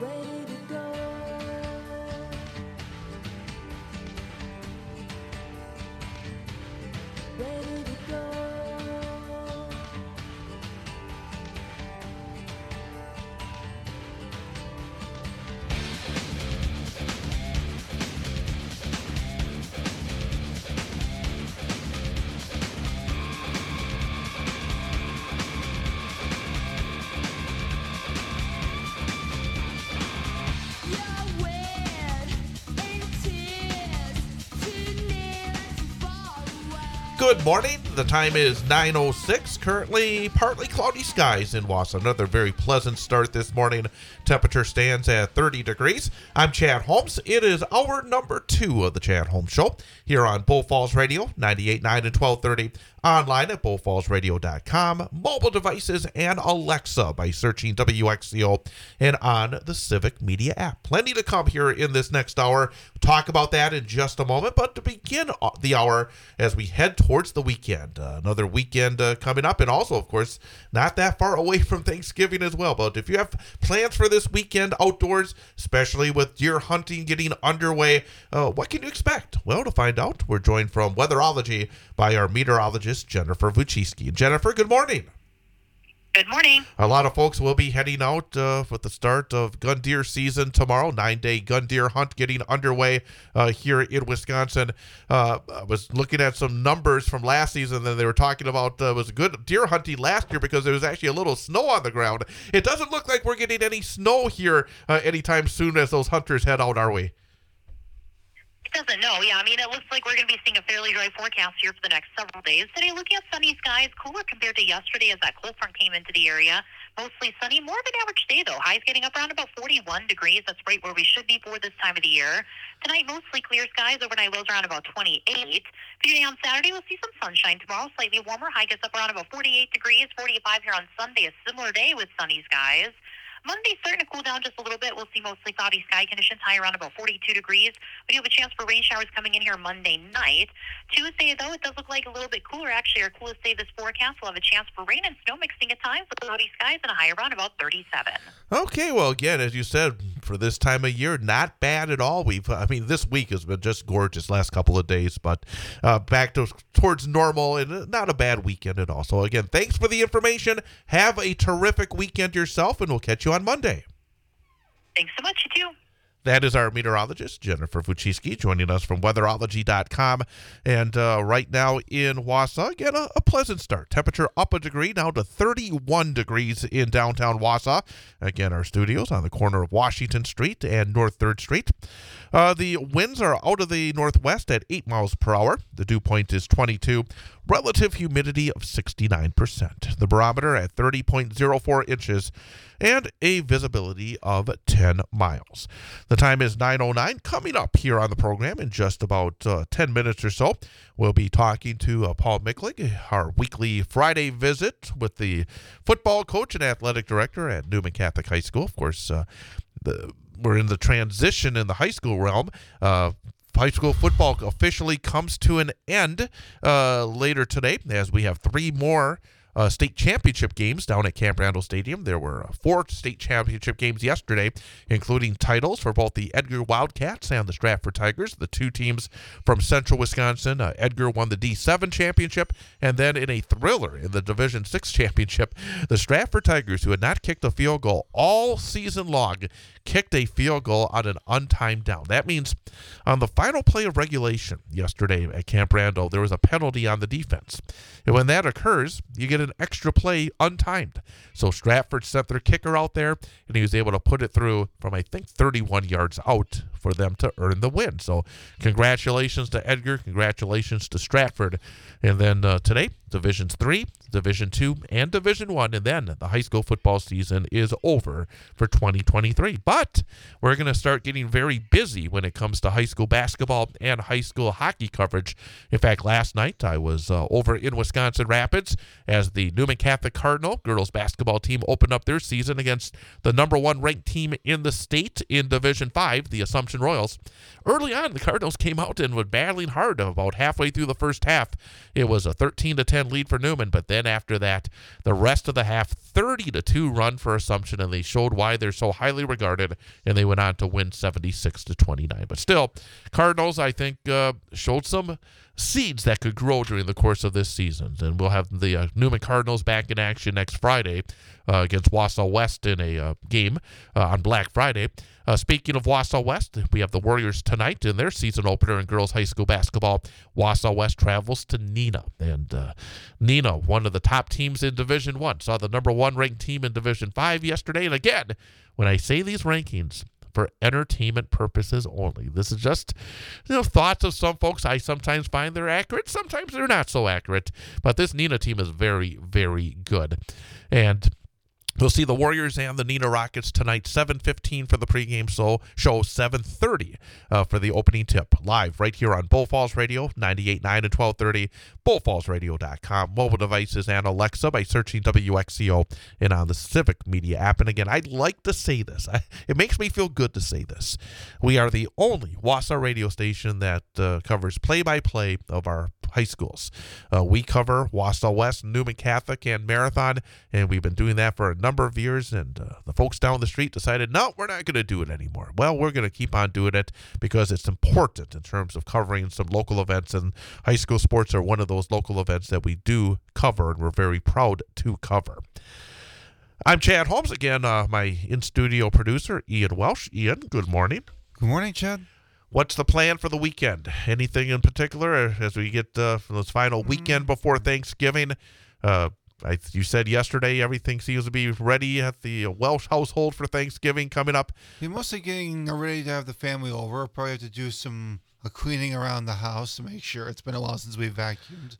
ready to go. Ready to go. Good morning. The time is 9:06. Currently partly cloudy skies in Wausau. Another very pleasant start this morning. Temperature stands at 30 degrees. I'm Chad Holmes. It is hour number 2 of the Chad Holmes Show here on Bull Falls Radio, 98.9 and 1230. Online at bullfallsradio.com, mobile devices, and Alexa by searching WXCO, and on the Civic Media app. Plenty to come here in this next hour. We'll talk about that in just a moment, but to begin the hour as we head towards the weekend. Another weekend coming up, and also, of course, not that far away from Thanksgiving as well. But if you have plans for this weekend outdoors, especially with deer hunting getting underway, what can you expect? Well, to find out, we're joined from Weatherology by our meteorologist, Jennifer Vuchiski. Jennifer, good morning. Good morning. A lot of folks will be heading out with the start of gun deer season tomorrow. 9-day gun deer hunt getting underway here in Wisconsin. I was looking at some numbers from last season, and they were talking about it was good deer hunting last year because there was actually a little snow on the ground. It doesn't look like we're getting any snow here anytime soon as those hunters head out, are we? It doesn't know. Yeah, I mean, it looks like we're going to be seeing a fairly dry forecast here for the next several days. Today, looking at sunny skies, cooler compared to yesterday as that cold front came into the area. Mostly sunny, more of an average day, though. Highs getting up around about 41 degrees. That's right where we should be for this time of the year. Tonight, mostly clear skies. Overnight lows around about 28. Beginning on Saturday, we'll see some sunshine tomorrow. Slightly warmer. High gets up around about 48 degrees. 45 here on Sunday. A similar day with sunny skies. Monday starting to cool down just a little bit. We'll see mostly cloudy sky conditions, high around about 42 degrees. We do have a chance for rain showers coming in here Monday night. Tuesday, though, it does look like a little bit cooler. Actually, our coolest day this forecast. We'll have a chance for rain and snow mixing at times with cloudy skies and a high around about 37. Okay, well, again, as you said, for this time of year, not bad at all. This week has been just gorgeous last couple of days, but back towards normal and not a bad weekend at all. So, again, thanks for the information. Have a terrific weekend yourself, and we'll catch you on Monday. Thanks so much, you too. That is our meteorologist, Jennifer Vuchiski, joining us from weatherology.com. And right now in Wausau, again, a pleasant start. Temperature up a degree, now to 31 degrees in downtown Wausau. Again, our studios on the corner of Washington Street and North 3rd Street. The winds are out of the northwest at 8 miles per hour. The dew point is 22. Relative humidity of 69%. The barometer at 30.04 inches. And a visibility of 10 miles. The time is 9:09. Coming up here on the program in just about 10 minutes or so, we'll be talking to Paul Micklig, our weekly Friday visit with the football coach and athletic director at Newman Catholic High School. Of course, we're in the transition in the high school realm. High school football officially comes to an end later today as we have 3 more state championship games down at Camp Randall Stadium. There were 4 state championship games yesterday, including titles for both the Edgar Wildcats and the Stratford Tigers, the 2 teams from central Wisconsin. Edgar won the D7 championship, and then in a thriller in the Division 6 championship, the Stratford Tigers, who had not kicked a field goal all season long, kicked a field goal on an untimed down. That means on the final play of regulation yesterday at Camp Randall, there was a penalty on the defense. And when that occurs, you get an extra play untimed. So Stratford sent their kicker out there, and he was able to put it through from, I think, 31 yards out for them to earn the win. So congratulations to Edgar. Congratulations to Stratford. And then today, Divisions 3, Division 2, and Division 1. And then the high school football season is over for 2023. But we're going to start getting very busy when it comes to high school basketball and high school hockey coverage. In fact, last night I was over in Wisconsin Rapids as the Newman Catholic Cardinal girls basketball team opened up their season against the number 1 ranked team in the state in Division 5, the Assumption Assumption Royals. Early on, the Cardinals came out and were battling hard about halfway through the first half. It was a 13-10 lead for Newman, but then after that, the rest of the half, 30-2 run for Assumption, and they showed why they're so highly regarded, and they went on to win 76-29. But still, Cardinals, I think, showed some seeds that could grow during the course of this season. And we'll have the Newman Cardinals back in action next Friday against Wausau West in a game on Black Friday. Speaking of Wausau West, we have the Warriors tonight in their season opener in girls high school basketball. Wausau West travels to Neenah. And Neenah, one of the top teams in Division I, saw the number 1 ranked team in Division 5 yesterday. And again, when I say these rankings, for entertainment purposes only. This is just, thoughts of some folks. I sometimes find they're accurate. Sometimes they're not so accurate. But this Neenah team is very, very good. And we'll see the Warriors and the Neenah Rockets tonight, 7:15 for the pregame show, 7:30 for the opening tip. Live right here on Bull Falls Radio, 98.9 and 1230, bullfallsradio.com, mobile devices, and Alexa by searching WXCO and on the Civic Media app. And again, I'd like to say this. It makes me feel good to say this. We are the only Wausau radio station that covers play-by-play of our high schools. We cover Wausau West, Newman Catholic, and Marathon, and we've been doing that for a number of years, and the folks down the street decided, no, we're not going to do it anymore. Well, we're going to keep on doing it because it's important in terms of covering some local events, and high school sports are one of those local events that we do cover, and we're very proud to cover. I'm Chad Holmes, again, my in-studio producer, Ian Welsh. Ian, good morning. Good morning, Chad. What's the plan for the weekend? Anything in particular as we get from this final weekend before Thanksgiving? You said yesterday everything seems to be ready at the Welsh household for Thanksgiving coming up. We're mostly getting ready to have the family over. Probably have to do some cleaning around the house to make sure. It's been a while since we vacuumed.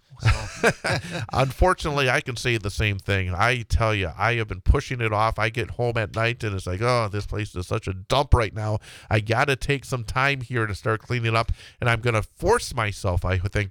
So. Unfortunately, I can say the same thing. I tell you, I have been pushing it off. I get home at night and it's like, oh, this place is such a dump right now. I got to take some time here to start cleaning up, and I'm going to force myself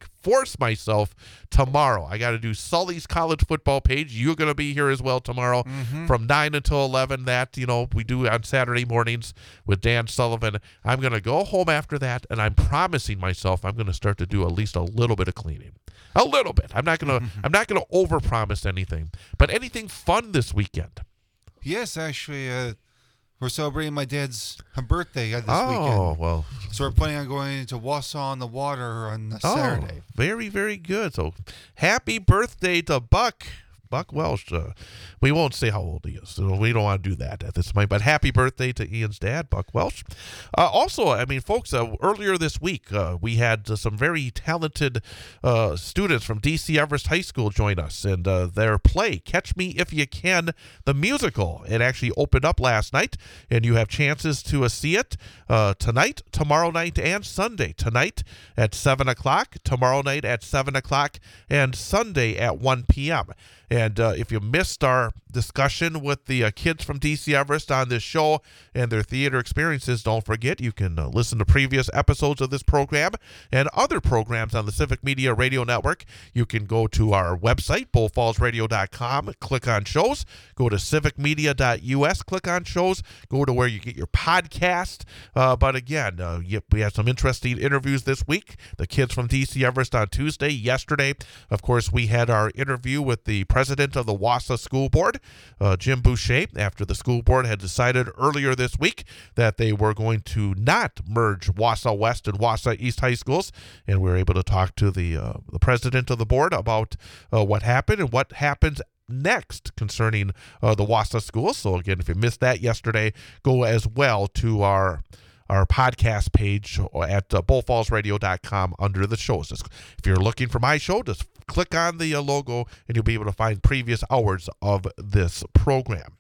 tomorrow. I got to do Sully's college football page. You're going to be here as well tomorrow from 9 until 11. That, we do on Saturday mornings with Dan Sullivan. I'm going to go home after that, and I'm promising myself I'm going to start to do at least a little bit of cleaning. A little bit. I'm not going to overpromise anything, but anything fun this weekend? Yes, actually, we're celebrating my dad's birthday this weekend. Oh, well. So we're planning on going to Wausau on the Water on Saturday. Very, very good. So happy birthday to Buck Welsh. We won't say how old he is. So we don't want to do that at this point. But happy birthday to Ian's dad, Buck Welsh. Also, folks, earlier this week, we had some very talented students from D.C. Everest High School join us. And their play, Catch Me If You Can, the musical, it actually opened up last night. And you have chances to see it tonight, tomorrow night, and Sunday. Tonight at 7 o'clock, tomorrow night at 7 o'clock, and Sunday at 1 p.m. And if you missed our discussion with the kids from DC Everest on this show and their theater experiences, don't forget you can listen to previous episodes of this program and other programs on the Civic Media Radio Network. You can go to our website, bullfallsradio.com, click on shows, go to civicmedia.us, click on shows, go to where you get your podcast. But again, we had some interesting interviews this week. The kids from DC Everest on Tuesday. Yesterday, of course, we had our interview with the president of the Wausau School Board, Jim Boucher, after the school board had decided earlier this week that they were going to not merge Wausau West and Wausau East high schools. And we were able to talk to the president of the board about what happened and what happens next concerning the Wausau schools. So again, if you missed that yesterday, go as well to our podcast page at bullfallsradio.com under the shows. If you're looking for my show, just click on the logo and you'll be able to find previous hours of this program.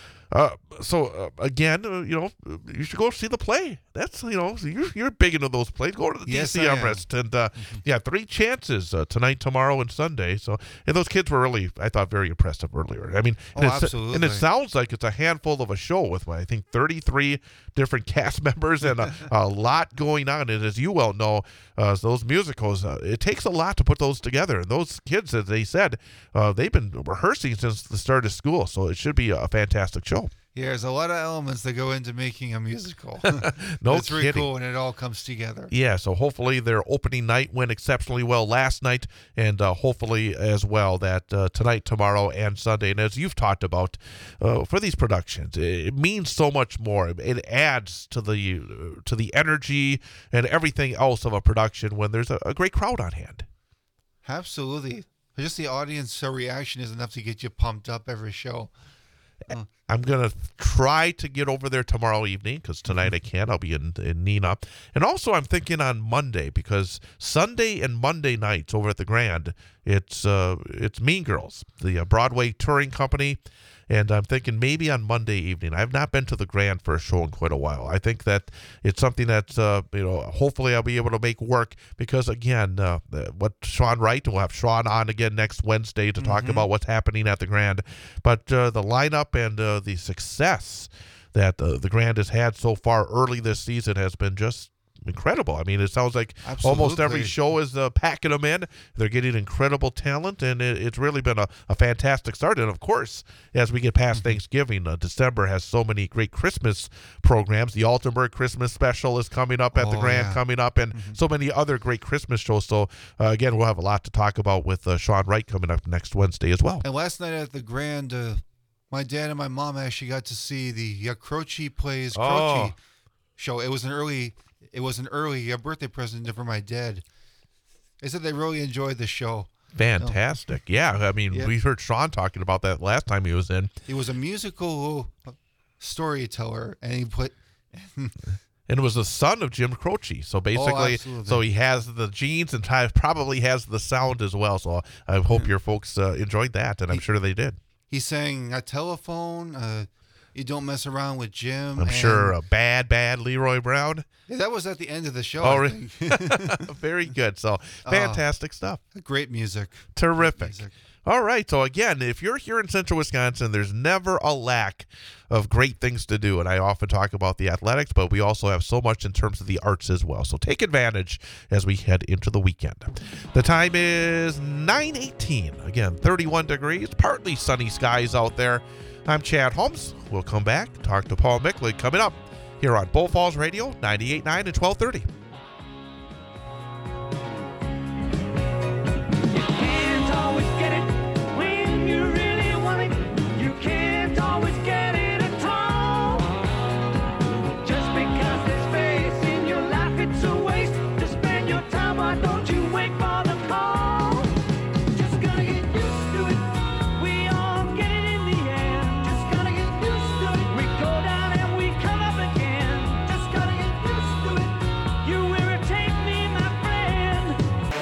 Again, you should go see the play. That's, you're big into those plays. Go to the DC Everest. And, 3 chances tonight, tomorrow, and Sunday. And those kids were really, I thought, very impressive earlier. Absolutely. And it sounds like it's a handful of a show with, I think, 33 different cast members and a lot going on. And as you well know, those musicals, it takes a lot to put those together. And those kids, as they said, they've been rehearsing since the start of school. So it should be a fantastic show. Yeah, there's a lot of elements that go into making a musical. No It's really kidding. cool when it all comes together. Yeah, so hopefully their opening night went exceptionally well last night, and hopefully as well that tonight, tomorrow, and Sunday. And as you've talked about, for these productions, it means so much more. It adds to the energy and everything else of a production when there's a great crowd on hand. Absolutely. Just the audience reaction is enough to get you pumped up every show. I'm going to try to get over there tomorrow evening because tonight I can't. I'll be in Neenah. And also I'm thinking on Monday because Sunday and Monday nights over at the Grand, it's Mean Girls, the Broadway touring company. And I'm thinking maybe on Monday evening. I've not been to the Grand for a show in quite a while. I think that it's something that's, hopefully I'll be able to make work because, again, what Sean Wright, we'll have Sean on again next Wednesday to talk about what's happening at the Grand. But the lineup and the success that the Grand has had so far early this season has been just incredible. I mean, it sounds like almost every Absolutely. show is packing them in. They're getting incredible talent, and it's really been a fantastic start. And, of course, as we get past Thanksgiving, December has so many great Christmas programs. The Altenburg Christmas Special is coming up at the Grand coming up, and so many other great Christmas shows. So, again, we'll have a lot to talk about with Sean Wright coming up next Wednesday as well. And last night at the Grand, my dad and my mom actually got to see the Croce Plays Croce show. It was an early birthday present for my dad. They said they really enjoyed the show. Fantastic. Yeah, I mean, we heard Sean talking about that last time he was in. He was a musical storyteller, and he put... And it was the son of Jim Croce. So basically, absolutely. so he has the genes and probably has the sound as well. So I hope your folks enjoyed that, and I'm sure they did. He sang A Telephone, You Don't Mess Around with Jim. I'm sure bad Leroy Brown. Yeah, that was at the end of the show. Oh, I really? think. Very good. So fantastic stuff. Great music. Terrific. music. All right. So again, if you're here in Central Wisconsin, there's never a lack of great things to do. And I often talk about the athletics, but we also have so much in terms of the arts as well. So take advantage as we head into the weekend. The time is 9:18. Again, 31 degrees, partly sunny skies out there. I'm Chad Holmes. We'll come back, talk to Paul Micklig coming up here on Bull Falls Radio, 98.9 and 1230. Can't always get it when you really want it. You can't always get it at all. Just because there's space in your life, it's a waste to spend your time. Why don't you wait for the call? Just gotta get used to it. We all get it in the end. Just gotta get used to it. We go down and we come up again. Just gotta get used to it. You irritate me, my friend.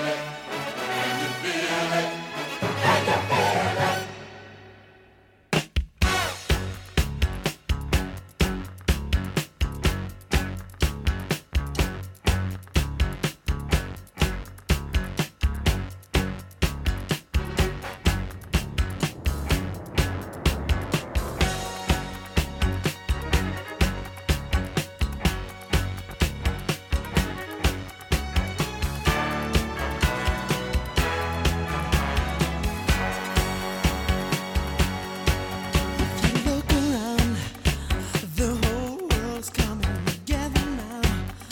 If you look around, the whole world's coming together now.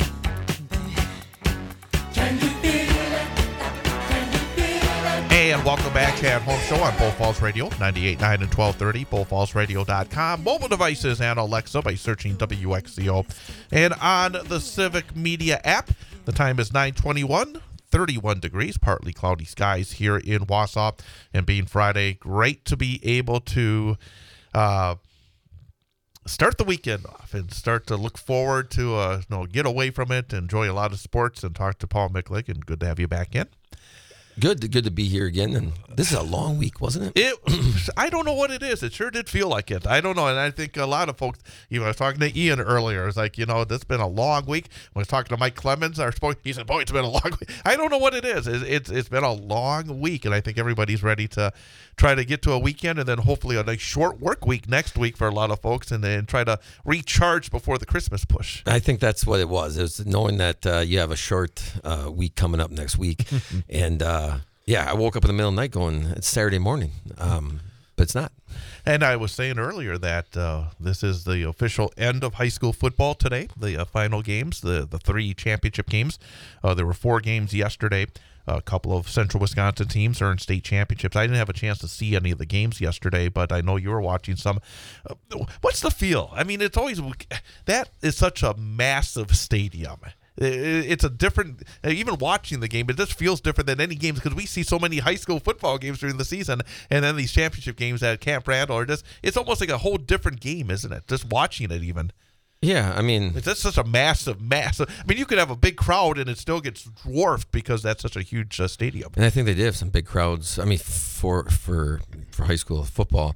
Can you feel it? Can you feel it? And welcome back to Chad Holmes Show on Bull Falls Radio, 98.9 and 1230, bullfallsradio.com, mobile devices and Alexa by searching WXCO. And on the Civic Media app, the time is 9:21. 31 degrees, partly cloudy skies here in Wausau. And being Friday, great to be able to start the weekend off and start to look forward to get away from it, enjoy a lot of sports, and talk to Paul Micklig. And good to have you back in. Good to be here again. And this is a long week, wasn't it? I don't know what it is. It sure did feel like it. I don't know. And I think a lot of folks, I was talking to Ian earlier. It's like, this has been a long week. When I was talking to Mike Clemens, he said, boy, it's been a long week. I don't know what it is. It's been a long week. And I think everybody's ready to try to get to a weekend and then hopefully a nice short work week next week for a lot of folks and then try to recharge before the Christmas push. I think that's what it was. It was knowing that you have a short week coming up next week. And, I woke up in the middle of the night going, it's Saturday morning. but it's not. And I was saying earlier that this is the official end of high school football today, the final games, the 3 championship games. There were 4 games yesterday. A couple of Central Wisconsin teams earned state championships. I didn't have a chance to see any of the games yesterday, but I know you were watching some. What's the feel? I mean, it's always – that is such a massive stadium. It's a different – even watching the game, it just feels different than any games because we see so many high school football games during the season, and then these championship games at Camp Randall are just – it's almost like a whole different game, isn't it? Just watching it even. Yeah, I mean, it's just such a massive. I mean, you could have a big crowd and it still gets dwarfed because that's such a huge stadium. And I think they did have some big crowds. I mean, for high school football,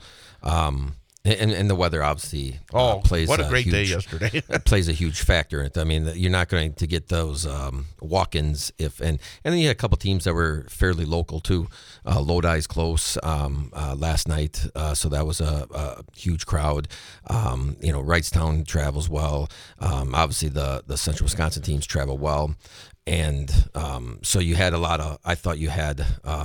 and the weather obviously plays. What a great day yesterday! Plays a huge factor in it. I mean, you're not going to get those walk-ins and then you had a couple teams that were fairly local too. Lodi's close last night, so that was a huge crowd. Wrightstown travels well. Obviously, the Central Wisconsin teams travel well, and so you had a lot of. I thought you had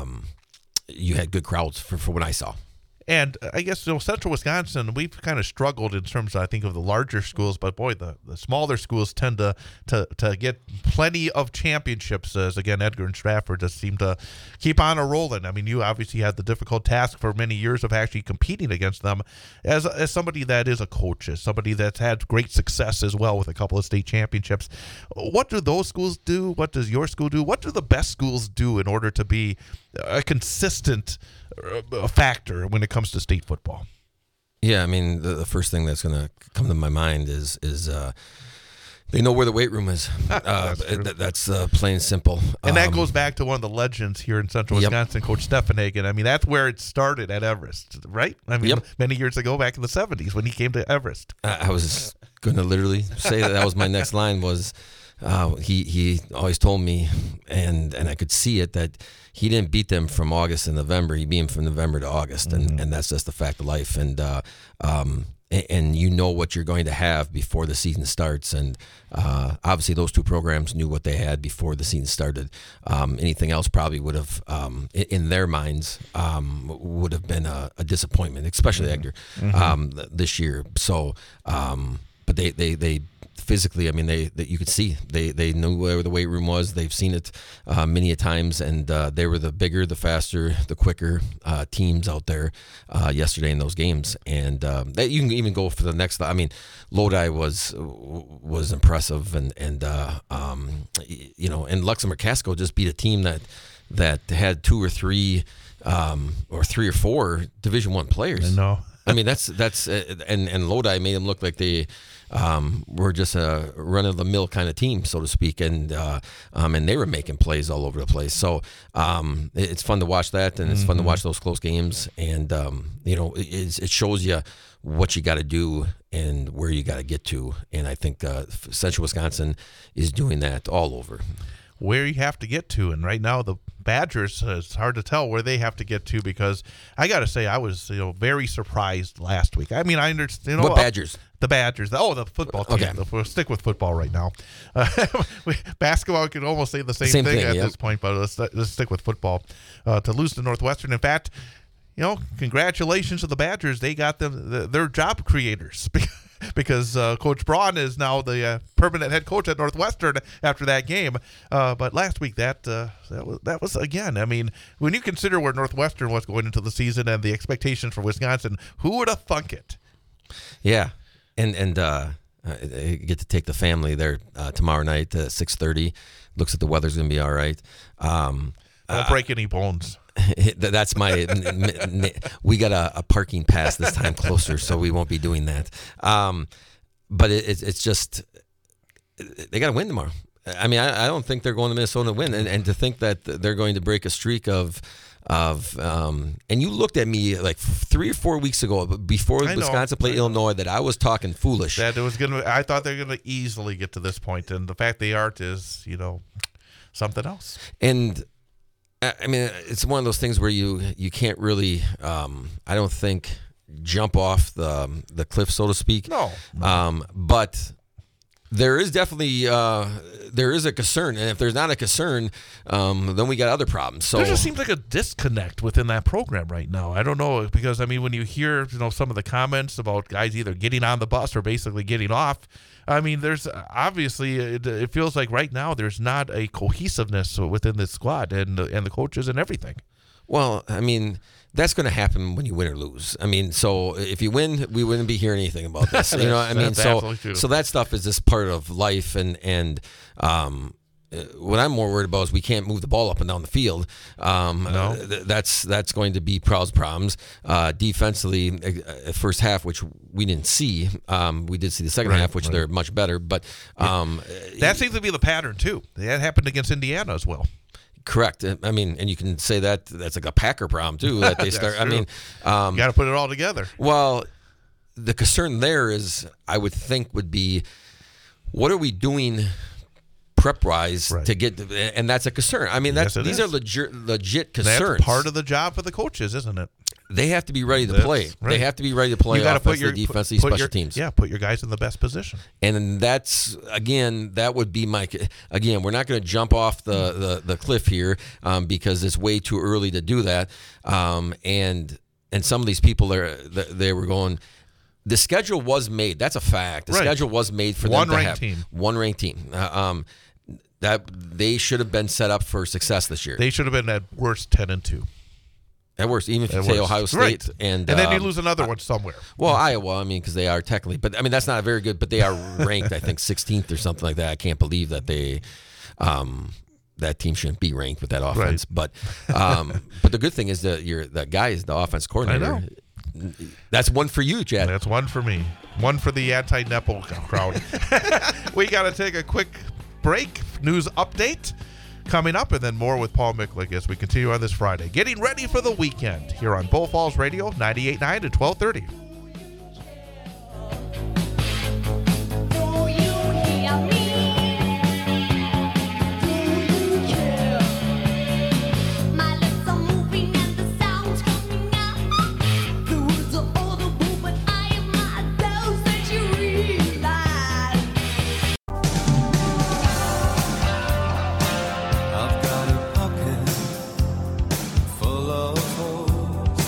good crowds for what I saw. And I guess Central Wisconsin, we've kind of struggled in terms, I think, of the larger schools. But boy, the smaller schools tend to get plenty of championships. As again, Edgar and Stratford just seem to keep on a rolling. I mean, you obviously had the difficult task for many years of actually competing against them. As somebody that is a coach, as somebody that's had great success as well with a couple of state championships, what do those schools do? What does your school do? What do the best schools do in order to be a consistent factor when it comes to state football? Yeah, I mean, the first thing that's going to come to my mind is they know where the weight room is. That's plain and simple. And that goes back to one of the legends here in Central Wisconsin, Coach Steffenhagen. I mean, that's where it started at Everest, right? I mean, many years ago, back in the 70s when he came to Everest. I was going to literally say that was my next line was he always told me, and I could see it, that he didn't beat them from August to November. He beat them from November to August, and that's just the fact of life. And you know what you're going to have before the season starts. And obviously those two programs knew what they had before the season started. Anything else probably would have, in their minds, would have been a disappointment, especially Edgar, this year. So, but they physically, I mean, they you could see they knew where the weight room was. They've seen it many a times, and they were the bigger, the faster, the quicker teams out there yesterday in those games. And you can even go for the next. I mean, Lodi was impressive, and Luxembourg Casco just beat a team that had 2 or 3 or 3 or 4 Division I players. I know. I mean, that's and Lodi made them look like they were just a run-of-the-mill kind of team, so to speak, and they were making plays all over the place. So it's fun to watch that, and it's fun to watch those close games, and it shows you what you got to do and where you got to get to, and I think Central Wisconsin is doing that all over. Where you have to get to, and right now the Badgers, it's hard to tell where they have to get to, because I got to say I was very surprised last week. I mean, I understand. What Badgers? The Badgers. The football team. Okay. We'll stick with football right now. Basketball, we could almost say the same thing at this point, but let's stick with football. To lose to Northwestern, in fact, congratulations to the Badgers. They got their job creators. Because Coach Braun is now the permanent head coach at Northwestern after that game. But last week, that was again. I mean, when you consider where Northwestern was going into the season and the expectations for Wisconsin, who would have thunk it? Yeah, and I get to take the family there tomorrow night at 6:30. Looks like the weather's going to be all right. Don't break any bones. That's my. We got a parking pass this time closer, so we won't be doing that. But it's just they got to win tomorrow. I mean, I don't think they're going to Minnesota to win, and to think that they're going to break a streak of. And you looked at me like 3 or 4 weeks ago before Wisconsin played Illinois that I was talking foolish. That it was gonna. I thought they were gonna easily get to this point, and the fact they aren't is something else. And. I mean, it's one of those things where you can't really, I don't think, jump off the cliff, so to speak. No. But There is definitely there is a concern, and if there's not a concern, then we got other problems. So There just seems like a disconnect within that program right now. I don't know, because I mean, when you hear some of the comments about guys either getting on the bus or basically getting off, I mean, there's obviously it feels like right now there's not a cohesiveness within this squad and the coaches and everything. Well, I mean, that's going to happen when you win or lose. I mean, so if you win, we wouldn't be hearing anything about this. You know what I mean? That's absolutely true. So that stuff is just part of life, and what I'm more worried about is we can't move the ball up and down the field. No. That's going to be problems. Defensively, first half, which we didn't see. We did see the second half, which they're much better. But That seems to be the pattern too. That happened against Indiana as well. correct. I mean, and you can say that's like a Packer problem too. That they start. I true. mean, You got to put it all together. well, the concern there is, I would think, would be, what are we doing prep-wise Right. to get, and that's a concern. I mean, Yes, it these is. are legit concerns. That's part of the job for the coaches, isn't it? They have to be ready to That's play. right. They have to be ready to play You got to put offensively, your defensively, put special your, teams. Yeah, put your guys in the best position. And that's, again, that would be my, again, we're not going to jump off the cliff here because it's way too early to do that. And some of these people, they were going, the schedule was made. That's a fact. The Right. schedule was made for One them to ranked have team. one ranked team. That they should have been set up for success this year. They should have been at worst 10-2. At worst, even if you At say worst. Ohio State Right. and then you lose another one somewhere. Well, Iowa, I mean, because they are technically, but I mean that's not very good. But they are ranked, I think, 16th or something like that. I can't believe that they, that team shouldn't be ranked with that offense. Right. But the good thing is that guy is the offense coordinator. That's one for you, Chad. That's one for me. One for the anti-Nepo crowd. We got to take a quick break. News update coming up, and then more with Paul Micklick as we continue on this Friday. Getting ready for the weekend here on Bull Falls Radio, 98.9 to 1230. Do you hear me? Do you care? My lips are moving and the sound's coming out. The words are audible, but I have my doubts that you realize. I've got a pocket full of holes.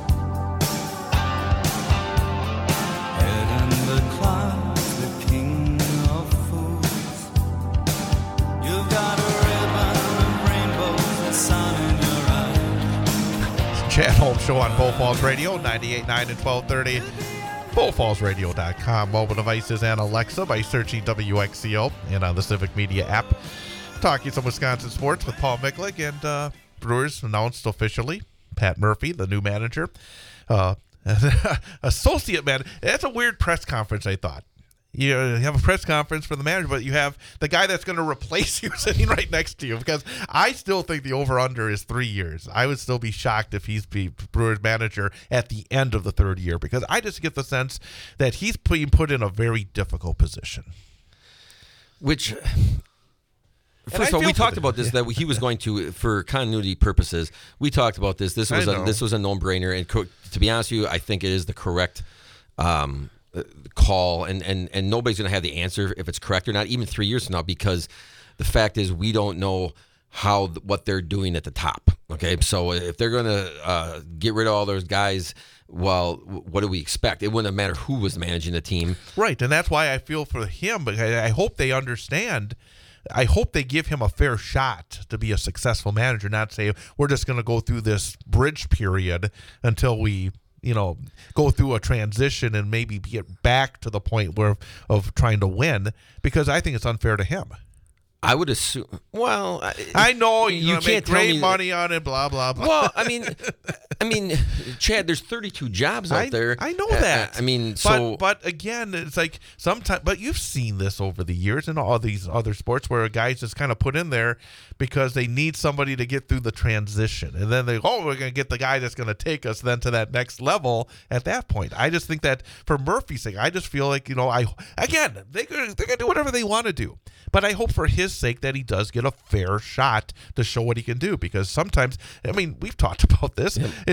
Head in the clouds, the king of fools. You've got a ribbon of rainbows, the sun in your eyes. Chad Holmes Show on Bull Falls Radio, 98.9 and 1230. BullFallsRadio.com, mobile devices, and Alexa by searching WXCO and on the Civic Media app. Talking some Wisconsin sports with Paul Micklick, and Brewers announced officially Pat Murphy, the new manager. Associate manager. That's a weird press conference, I thought. You have a press conference for the manager, but you have the guy that's going to replace you sitting right next to you, because I still think the over-under is 3 years. I would still be shocked if he's the Brewers manager at the end of the third year, because I just get the sense that he's being put in a very difficult position. Which, I first of all, feel we for talked the- about this, that he was going to, for continuity purposes, we talked about this. This was I know. this was a no-brainer, and to be honest with you, I think it is the correct call, and nobody's going to have the answer if it's correct or not, even 3 years from now, because the fact is we don't know what they're doing at the top. Okay, so if they're going to get rid of all those guys, well, what do we expect? It wouldn't have mattered who was managing the team. Right, and that's why I feel for him, but I hope they understand. I hope they give him a fair shot to be a successful manager, not say we're just going to go through this bridge period until we, go through a transition and maybe get back to the point of trying to win, because I think it's unfair to him. I would assume. Well, I know you you can't make tell great me- money on it, blah blah blah. Well, I mean, Chad, there's 32 jobs out there. I know that. I mean, so but again, it's like sometimes. But you've seen this over the years in all these other sports where a guy's just kind of put in there because they need somebody to get through the transition, and then we're going to get the guy that's going to take us then to that next level at that point. I just think that for Murphy's sake, I just feel like they're going to do whatever they want to do, but I hope for his sake that he does get a fair shot to show what he can do, because sometimes, I mean, we've talked about this.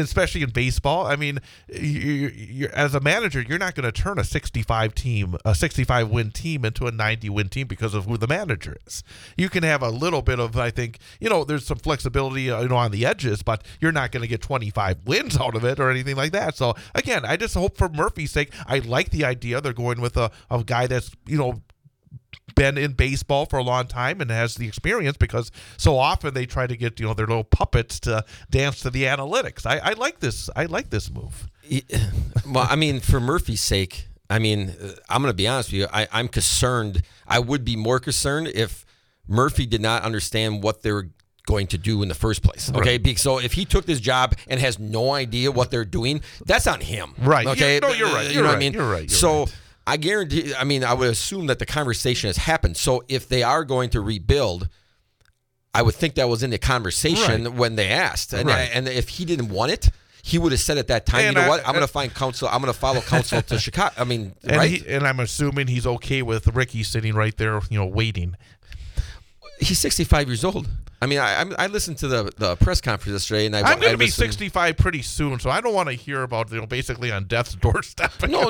especially in baseball. I mean, you're, as a manager, you're not going to turn a 65 win team into a 90 win team because of who the manager is. You can have a little bit of, I think, there's some flexibility, on the edges, but you're not going to get 25 wins out of it or anything like that. So again, I just hope for Murphy's sake, I like the idea they're going with a guy that's, been in baseball for a long time and has the experience, because so often they try to get their little puppets to dance to the analytics. I like this. I like this move. Well, I mean, for Murphy's sake, I mean, I'm going to be honest with you. I'm concerned. I would be more concerned if Murphy did not understand what they were going to do in the first place. Okay, so if he took this job and has no idea what they're doing, that's on him. Right. Okay. You're right. You know what I mean? You're right. So. I guarantee, I would assume that the conversation has happened. So if they are going to rebuild, I would think that was in the conversation when they asked. And, and if he didn't want it, he would have said at that time, what? I'm going to find counsel. I'm going to follow counsel to Chicago. I mean, right? And I'm assuming he's okay with Ricky sitting right there, waiting. He's 65 years old. I mean, I listened to the press conference yesterday, and I'm going to be 65 pretty soon, so I don't want to hear about basically on death's doorstep. No.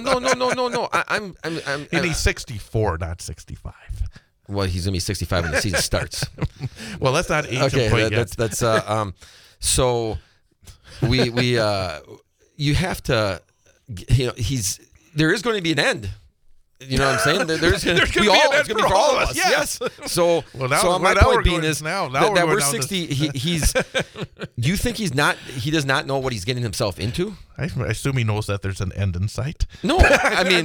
And he's 64, not 65. Well, he's going to be 65 when the season starts. Well, let's not age him quite yet. That's so we you have to, there is going to be an end. You know what I'm saying? It's going to be for all of us. Yes. So my point being is that we're 60. He's. Do you think he does not know what he's getting himself into? I assume he knows that there's an end in sight. No, I mean,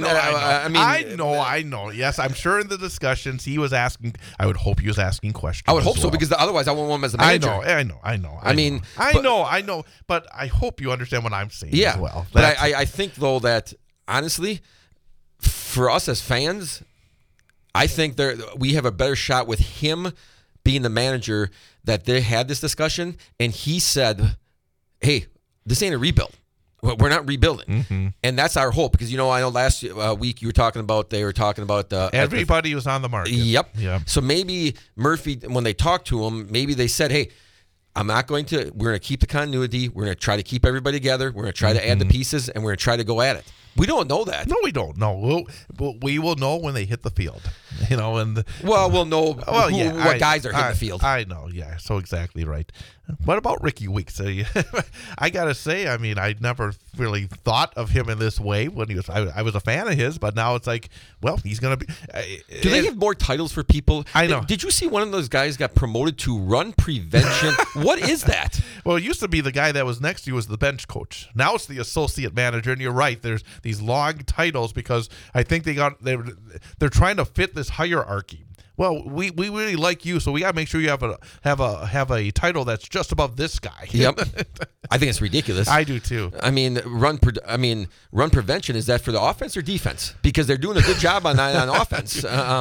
I know. Yes, I'm sure in the discussions he was asking. I would hope he was asking questions. I would hope so, because otherwise I won't want him as a manager. I know. I know. But I hope you understand what I'm saying as well. But I think though that honestly, for us as fans, I think we have a better shot with him being the manager, that they had this discussion and he said, hey, this ain't a rebuild. We're not rebuilding. Mm-hmm. And that's our hope, because, I know last week they were talking about everybody was on the market. Yep. Yeah. So maybe Murphy, when they talked to him, maybe they said, hey, we're going to keep the continuity. We're going to try to keep everybody together. We're going to try to add the pieces, and we're going to try to go at it. We don't know that. No, we don't know. We will know when they hit the field. We'll know what guys are hitting the field. I know, yeah. So exactly right. What about Ricky Weeks? I gotta say, I mean, I never really thought of him in this way when he was. I was a fan of his, but now it's like, well, he's gonna be. Do they have more titles for people? I know. Did you see one of those guys got promoted to run prevention? What is that? Well, it used to be the guy that was next to you was the bench coach. Now it's the associate manager, and you're right. There's these long titles because I think they're trying to fit this hierarchy. Well, we really like you, so we got to make sure you have a title that's just above this guy. Yep, I think it's ridiculous. I do too. I mean, run prevention, is that for the offense or defense? Because they're doing a good job on offense.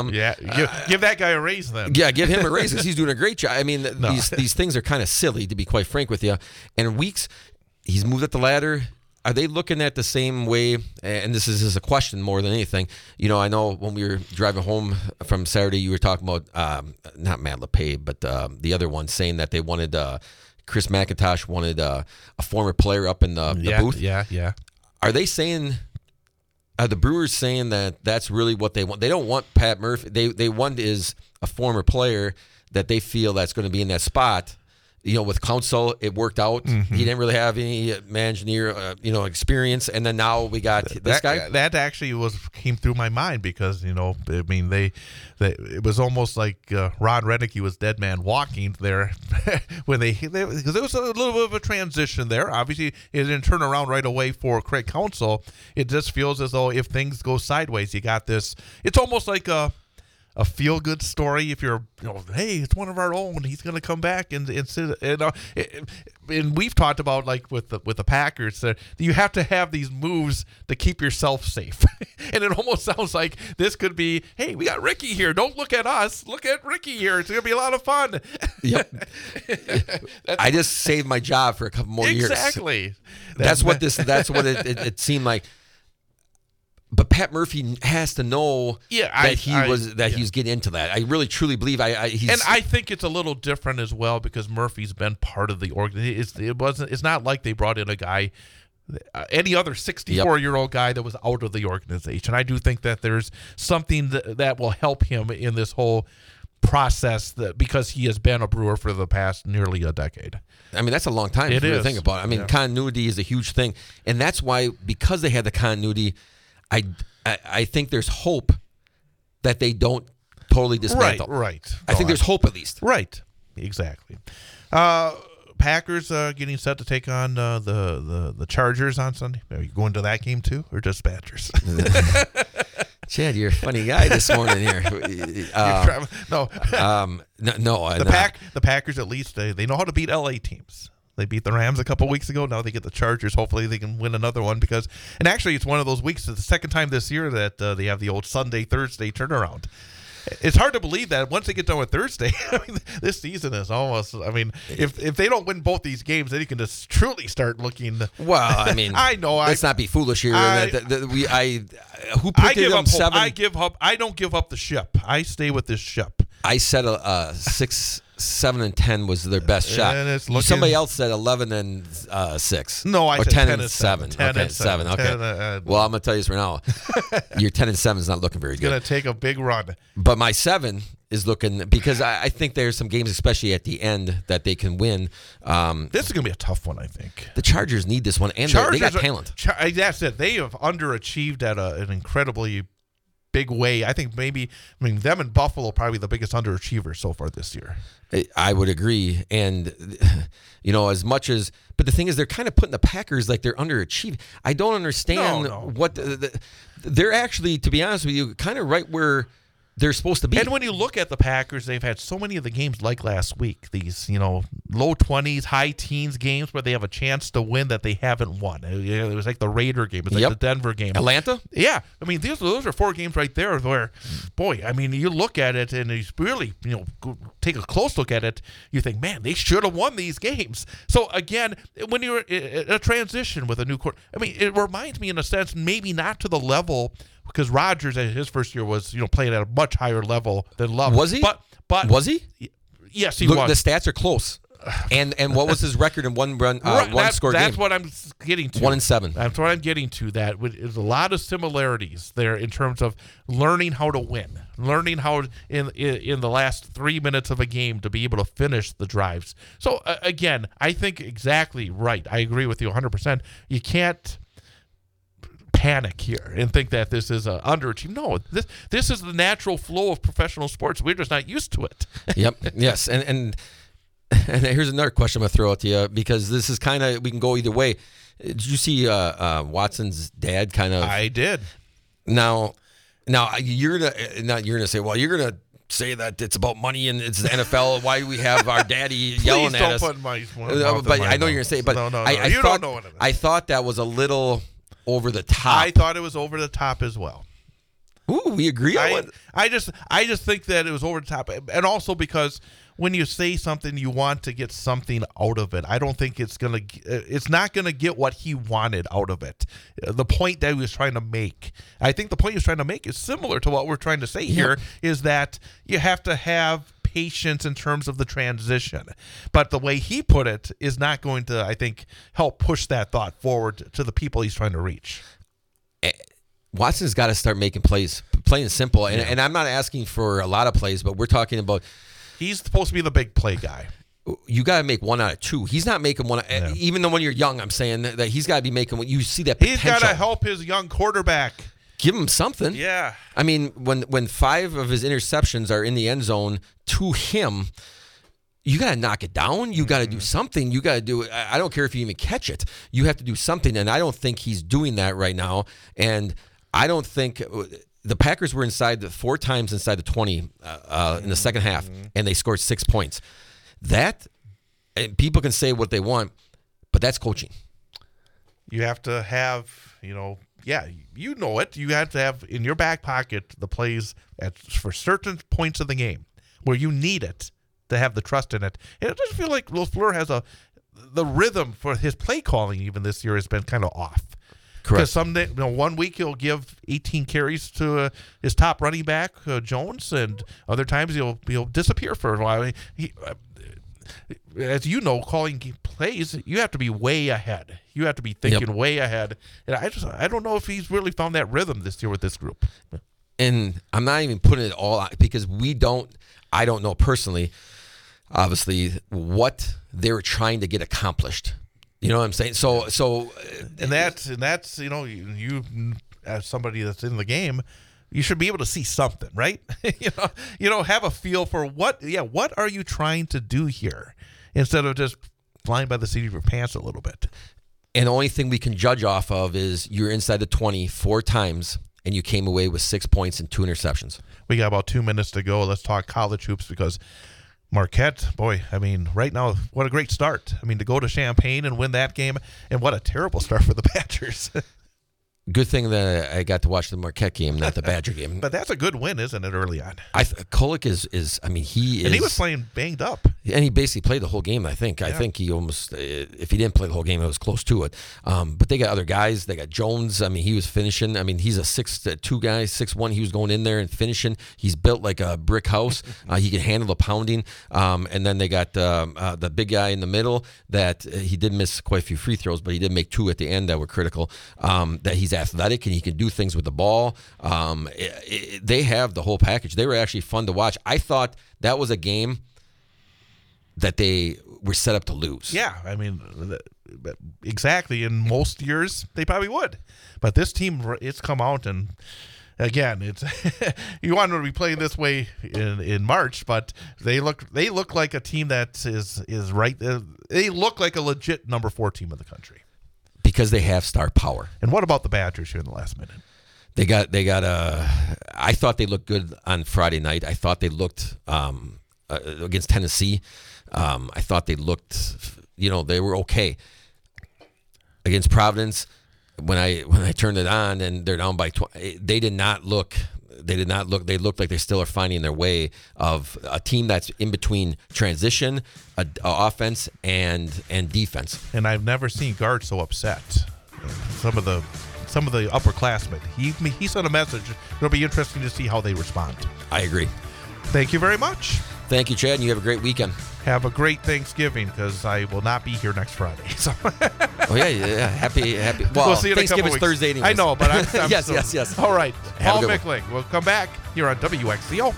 Give that guy a raise then. Yeah, give him a raise because he's doing a great job. I mean, these things are kind of silly, to be quite frank with you. And Weeks, he's moved up the ladder. Are they looking at the same way? And this is a question more than anything. I know when we were driving home from Saturday, you were talking about not Matt LePay, but the other one, saying that they wanted Chris McIntosh wanted a former player up in the booth. Yeah. Are they saying? Are the Brewers saying that that's really what they want? They don't want Pat Murphy. They want is a former player that they feel that's going to be in that spot. With Counsell, it worked out. Mm-hmm. He didn't really have any managerial, experience, and then now we got this guy. That actually came through my mind because I mean it was almost like Ron Renicky was dead man walking there when because there was a little bit of a transition there. Obviously, it didn't turn around right away for Craig Counsell. It just feels as though if things go sideways, you got this. It's almost like a feel-good story. If you're, hey, it's one of our own. He's going to come back and sit. And we've talked about, like with the Packers, that you have to have these moves to keep yourself safe. And it almost sounds like this could be, hey, we got Ricky here. Don't look at us. Look at Ricky here. It's going to be a lot of fun. Yep. I just saved my job for a couple more years. Exactly. That's what it seemed like. But Pat Murphy has to know Yeah, he was getting into that. I really truly believe he's And I think it's a little different as well because Murphy's been part of the organization. It's not like they brought in a guy, any other 64-year-old guy that was out of the organization. I do think that there's something that will help him in this whole process because he has been a Brewer for the past nearly a decade. I mean, that's a long time to think about it. I mean, continuity is a huge thing. And that's why, because they had the continuity, I think there's hope that they don't totally dismantle. Right. I think there's hope at least. Right. Exactly. Packers getting set to take on the Chargers on Sunday. Are you going to that game too, or just Badgers? Chad, you're a funny guy this morning here. No. The Packers at least they know how to beat LA teams. They beat the Rams a couple weeks ago. Now they get the Chargers. Hopefully they can win another one and actually it's one of those weeks. It's the second time this year that they have the old Sunday Thursday turnaround. It's hard to believe that once they get done with Thursday, I mean, this season is almost. I mean, if they don't win both these games, then you can just truly start looking. Well, I mean, I know. Let's not be foolish here. Who I picked them 7? I give up. I don't give up the ship. I stay with this ship. I said 6, 7, and 10 was their best shot. And it's looking, somebody else said 11 and 6. No, I or said 10 and and 7. 10 okay, and 7. Okay. 10, well, I'm gonna tell you this right now. Your 10 and 7 is not looking very good. Going to take a big run. But my 7 is looking, because I think there's some games, especially at the end, that they can win. This is going to be a tough one, I think. The Chargers need this one, and they got talent. That's it. They have underachieved at an incredibly big way. I think them and Buffalo probably the biggest underachievers so far this year. I would agree. And, as much as, but the thing is, they're kind of putting the Packers like they're underachieving. I don't understand what they're actually, to be honest with you, kind of right where they're supposed to be. And when you look at the Packers, they've had so many of the games like last week, these, low 20s, high teens games where they have a chance to win that they haven't won. It was like the Raider game. It's like the Denver game. Atlanta? Yeah. I mean, those are 4 games right there where, boy, I mean, you look at it and you really, take a close look at it, you think, man, they should have won these games. So, again, when you're in a transition with a new court, I mean, it reminds me in a sense, maybe not to the level, because Rodgers at his first year was, playing at a much higher level than Love. Was he? But was he? Yes, he was. was. The stats are close. And what was his record in one score game? That's what I'm getting to. 1-7. That's what I'm getting to. That is a lot of similarities there in terms of learning how to win, learning how in the last 3 minutes of a game to be able to finish the drives. So again, I think exactly right. I agree with you 100%. You can't panic here and think that this is an underachievement. No, this is the natural flow of professional sports. We're just not used to it. Yep. Yes. And here's another question I'm gonna throw out to you, because this is kind of, we can go either way. Did you see Watson's dad kind of? I did. Now you're gonna say, well, you're gonna say that it's about money and it's the NFL. Why do we have our daddy yelling at us? But I know you're gonna say, but no, I don't know what it is. I thought that was a little over the top. I thought it was over the top as well. Ooh, we agree on it. I just think that it was over the top, and also because when you say something, you want to get something out of it. I don't think it's not gonna get what he wanted out of it. The point that he was trying to make. I think the point he was trying to make is similar to what we're trying to say here. Is that you have to have patience in terms of the transition, but the way he put it is not going to, I think, help push that thought forward to the people he's trying to reach. Watson's got to start making plays, plain and simple. And I'm not asking for a lot of plays, but we're talking about, he's supposed to be the big play guy. You got to make 1 out of 2. He's not making one. Yeah. Even though when you're young, I'm saying that he's got to be making what you see that potential. He's got to help his young quarterback. Give him something. Yeah. I mean, when 5 of his interceptions are in the end zone to him, you got to knock it down. You got to do something. You got to do it. I don't care if you even catch it. You have to do something, and I don't think he's doing that right now. And I don't think the Packers were 4 times inside the 20 in the second half, and they scored 6 points. That, and people can say what they want, but that's coaching. You have to have, you know it. You have to have in your back pocket the plays for certain points of the game where you need it to have the trust in it. And it doesn't feel like LaFleur has the rhythm for his play calling even this year has been kind of off. Because someday, 1 week he'll give 18 carries to his top running back, Jones, and other times he'll disappear for a while. As you know, calling plays, you have to be way ahead. You have to be thinking way ahead. And I don't know if he's really found that rhythm this year with this group. And I'm not even putting it all out because I don't know personally, obviously, what they're trying to get accomplished. You know what I'm saying? So, and that's you as somebody that's in the game, you should be able to see something, right? Have a feel for what are you trying to do here, instead of just flying by the seat of your pants a little bit. And the only thing we can judge off of is you're inside the 20 4 times, and you came away with 6 points and 2 interceptions. We got about 2 minutes to go. Let's talk college hoops because Marquette, boy, I mean, right now, what a great start. I mean, to go to Champaign and win that game, and what a terrible start for the Badgers. Good thing that I got to watch the Marquette game, not the Badger game. But that's a good win, isn't it, early on? Kolek is, I mean, he is. And he was playing banged up. And he basically played the whole game, I think. I think he almost, if he didn't play the whole game, it was close to it. But they got other guys. They got Jones. I mean, he was finishing. I mean, he's a 6'2" guy, 6'1". He was going in there and finishing. He's built like a brick house. He can handle the pounding. And then they got the big guy in the middle that he did miss quite a few free throws, but he did make 2 at the end that were critical. That he's athletic and he can do things with the ball. They have the whole package. They were actually fun to watch. I thought that was a game that they were set up to lose. Yeah, I mean, exactly. In most years, they probably would. But this team, it's come out, and again, it's you want to be playing this way in March, but they look like a team that is right. They look like a legit number 4 team in the country because they have star power. And what about the Badgers here in the last minute? They got I thought they looked good on Friday night. I thought they looked against Tennessee. I thought they looked, they were okay. Against Providence, when I turned it on and they're down by 20, they did not look. They looked like they still are finding their way of a team that's in between transition, offense, and defense. And I've never seen guards so upset. Some of the upperclassmen. He sent a message. It'll be interesting to see how they respond. I agree. Thank you very much. Thank you, Chad, and you have a great weekend. Have a great Thanksgiving, because I will not be here next Friday. So. Oh, yeah. Happy. Well, we'll see you in Thanksgiving's a couple Thursday weeks. anyways. I know, but I'm yes. All right. Have Paul a good Mickling. We'll come back here on WXCO.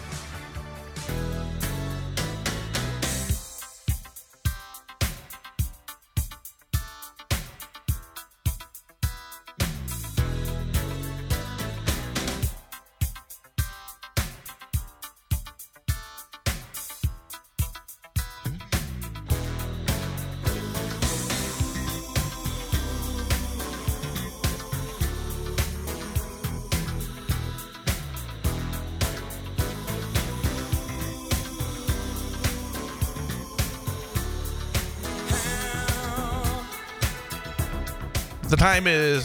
The time is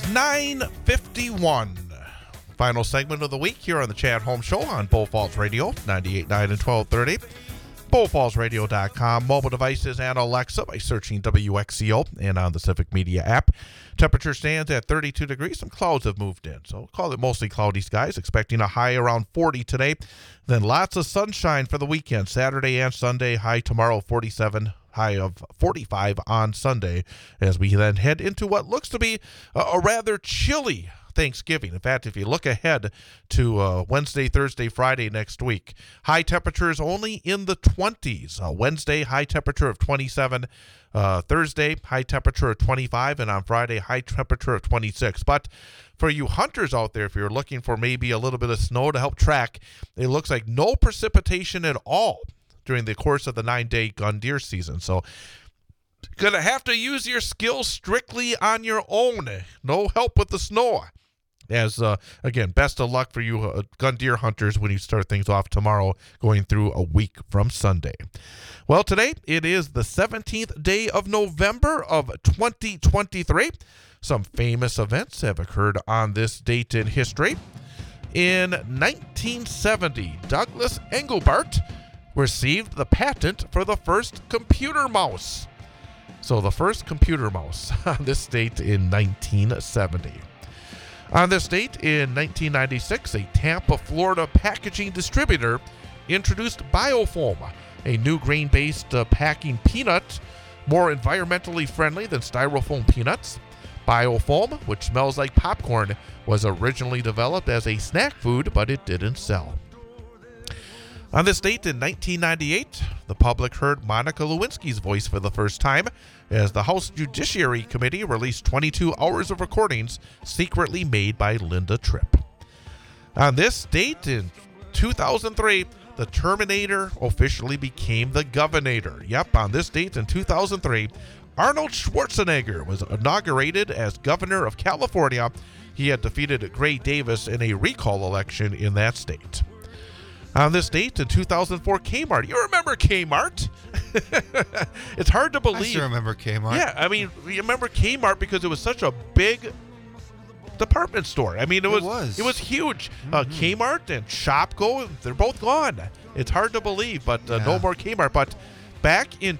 9:51. Final segment of the week here on the Chad Holmes Show on Bull Falls Radio, 98.9 and 1230. BullFallsRadio.com, mobile devices, and Alexa by searching WXCO and on the Civic Media app. Temperature stands at 32 degrees. Some clouds have moved in, so call it mostly cloudy skies. Expecting a high around 40 today. Then lots of sunshine for the weekend, Saturday and Sunday. High tomorrow, 47. High of 45 on Sunday, as we then head into what looks to be a rather chilly Thanksgiving. In fact, if you look ahead to Wednesday, Thursday, Friday next week, high temperatures only in the 20s. Wednesday, high temperature of 27. Thursday, high temperature of 25. And on Friday, high temperature of 26. But for you hunters out there, if you're looking for maybe a little bit of snow to help track, it looks like no precipitation at all during the course of the 9-day gun deer season. So going to have to use your skills strictly on your own. No help with the snow. As, again, best of luck for you gun deer hunters when you start things off tomorrow, going through a week from Sunday. Well, today it is the 17th day of November of 2023. Some famous events have occurred on this date in history. In 1970, Douglas Engelbart received the patent for the first computer mouse. So the first computer mouse on this date in 1970. On this date in 1996, a Tampa, Florida packaging distributor introduced Biofoam, a new grain-based packing peanut, more environmentally friendly than styrofoam peanuts. Biofoam, which smells like popcorn, was originally developed as a snack food, but it didn't sell. On this date in 1998, the public heard Monica Lewinsky's voice for the first time as the House Judiciary Committee released 22 hours of recordings secretly made by Linda Tripp. On this date in 2003, the Terminator officially became the Governator. Yep, on this date in 2003, Arnold Schwarzenegger was inaugurated as governor of California. He had defeated Gray Davis in a recall election in that state. On this date in 2004, Kmart. You remember Kmart? It's hard to believe. I still remember Kmart. Yeah, I mean, you remember Kmart because it was such a big department store. I mean, it was huge. Kmart and Shopko, they're both gone. It's hard to believe, but no more Kmart. But back in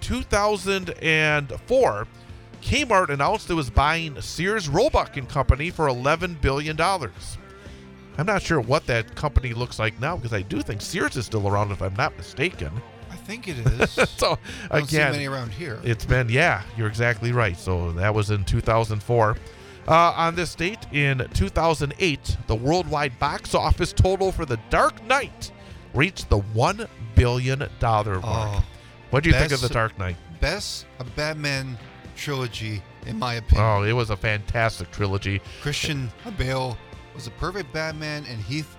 2004, Kmart announced it was buying Sears Roebuck and Company for $11 billion. I'm not sure what that company looks like now because I do think Sears is still around if I'm not mistaken. I think it is. So I don't see again, many around here. it's been, you're exactly right. So that was in 2004. On this date in 2008, the worldwide box office total for The Dark Knight reached the $1 billion mark. Oh, What do you think of The Dark Knight? Best a Batman trilogy, in my opinion. Oh, it was a fantastic trilogy. Christian Bale was a perfect Batman, and Heath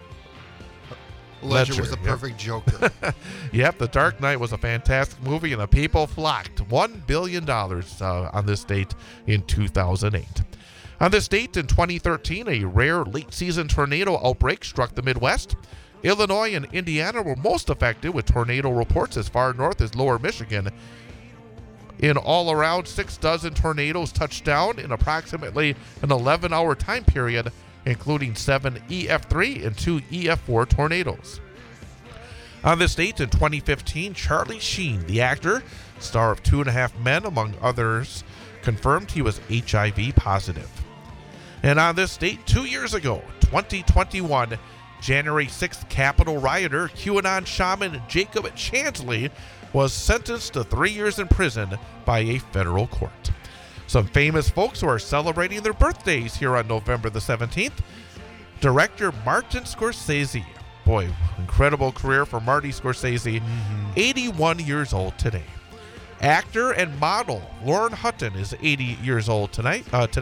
Ledger was a yep. perfect Joker. Yep, The Dark Knight was a fantastic movie, and the people flocked. $1 billion on this date in 2008. On this date in 2013, a rare late-season tornado outbreak struck the Midwest. Illinois and Indiana were most affected, with tornado reports as far north as Lower Michigan. In all around, 6 dozen tornadoes touched down in approximately an 11-hour time period, including 7 EF3 and 2 EF4 tornadoes. On this date in 2015, Charlie Sheen, the actor, star of 2.5 Men, among others, confirmed he was HIV positive. And on this date 2 years ago, 2021, January 6th Capitol rioter, QAnon shaman Jacob Chansley, was sentenced to 3 years in prison by a federal court. Some famous folks who are celebrating their birthdays here on November the 17th. Director Martin Scorsese. Boy, incredible career for Marty Scorsese. 81 years old today. Actor and model Lauren Hutton is 80 years old today.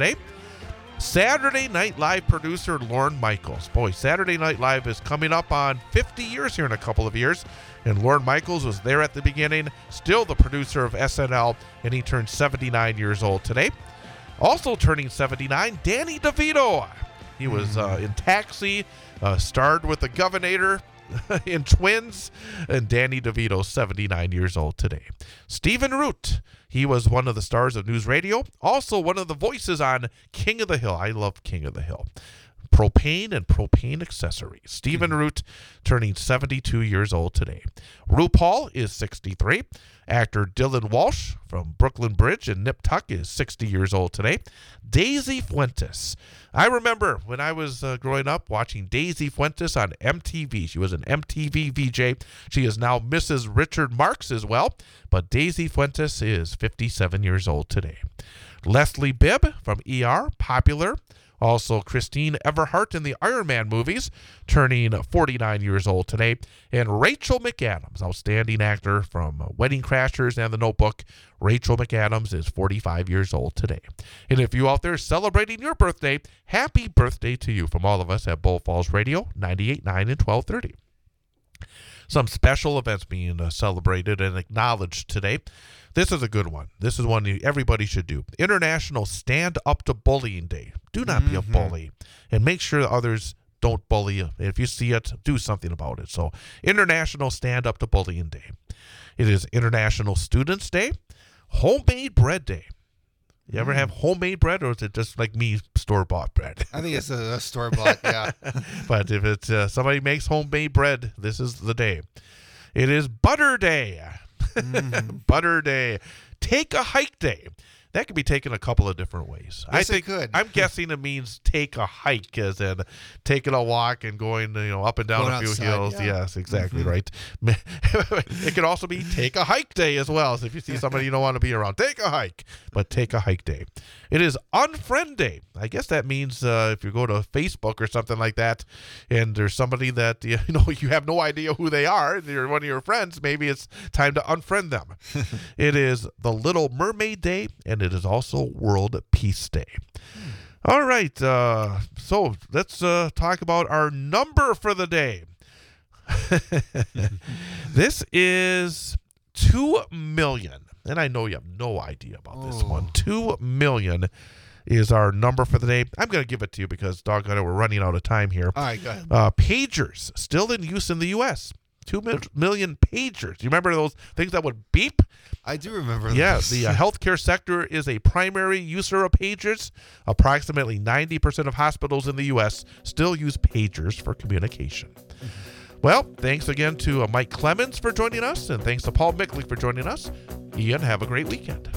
Saturday Night Live producer Lorne Michaels. Boy, Saturday Night Live is coming up on 50 years here in a couple of years. And Lorne Michaels was there at the beginning, still the producer of SNL, and he turned 79 years old today. Also turning 79, Danny DeVito. He was in Taxi, starred with the Governator in Twins, and Danny DeVito, 79 years old today. Stephen Root. He was one of the stars of News Radio, also one of the voices on King of the Hill. I love King of the Hill. Propane and propane accessories. Stephen Root turning 72 years old today. RuPaul is 63. Actor Dylan Walsh from Brooklyn Bridge and Nip Tuck is 60 years old today. Daisy Fuentes. I remember when I was growing up watching Daisy Fuentes on MTV. She was an MTV VJ. She is now Mrs. Richard Marx as well, but Daisy Fuentes is 57 years old today. Leslie Bibb from ER, popular. Also, Christine Everhart in the Iron Man movies, turning 49 years old today. And Rachel McAdams, outstanding actor from Wedding Crashers and The Notebook. Rachel McAdams is 45 years old today. And if you out there celebrating your birthday, happy birthday to you from all of us at Bull Falls Radio, 98.9 and 1230. Some special events being celebrated and acknowledged today. This is a good one. This is one everybody should do. International Stand Up to Bullying Day. Do not be a bully. And make sure others don't bully you. If you see it, do something about it. So, International Stand Up to Bullying Day. It is International Students Day. Homemade Bread Day. You ever have homemade bread, or is it just like me, store-bought bread? I think it's a store-bought, yeah. But if it's somebody makes homemade bread, this is the day. It is Butter Day. Butter Day. Take a Hike Day. that could be taken a couple of different ways. I Yes, it think could. I'm guessing it means take a hike, as in taking a walk and going, up and down Going a few outside, hills. yeah. Yes, exactly right. It could also be take a hike day as well. So if you see somebody you don't want to be around, take a hike. But take a hike day. It is Unfriend Day. I guess that means if you go to Facebook or something like that, and there's somebody that you have no idea who they are, and they're one of your friends, maybe it's time to unfriend them. It is the Little Mermaid Day, and it is also World Peace Day. All right, so let's talk about our number for the day. This is 2 million. And I know you have no idea about this one. 2 million is our number for the day. I'm going to give it to you because, doggone it, we're running out of time here. All right, go ahead. Pagers, still in use in the U.S. 2 million pagers. You remember those things that would beep? I do remember Yeah, those. the healthcare sector is a primary user of pagers. Approximately 90% of hospitals in the U.S. still use pagers for communication. Well, thanks again to Mike Clemens for joining us, and thanks to Paul Mickley for joining us. Ian, have a great weekend.